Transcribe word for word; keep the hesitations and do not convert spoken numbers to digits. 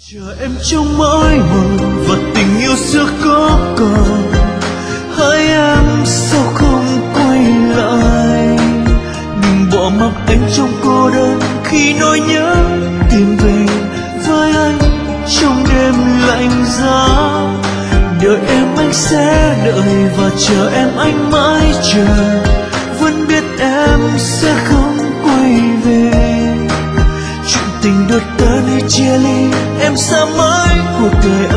Chờ em trong mỗi một và tình yêu xưa có còn, hỡi em sao không quay lại. Đừng bỏ mặc em trong cô đơn khi nỗi nhớ tìm về với anh trong đêm lạnh giá. Đợi em anh sẽ đợi và chờ em anh mãi chờ, vẫn biết em sẽ không quay về. Chuyện tình đột tới hay chia ly em sẽ mãi cuộc đời